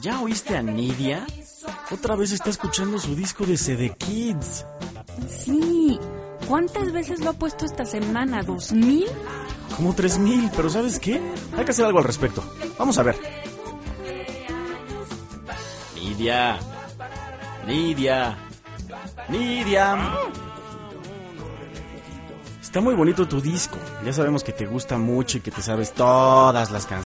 ¿Ya oíste a Nidia? Otra vez está escuchando su disco de CD Kids. Sí. ¿Cuántas veces lo ha puesto esta semana? ¿2000? Como 3000, pero ¿sabes qué? Hay que hacer algo al respecto. Vamos a ver. Nidia. Está muy bonito tu disco. Ya sabemos que te gusta mucho y que te sabes todas las canciones.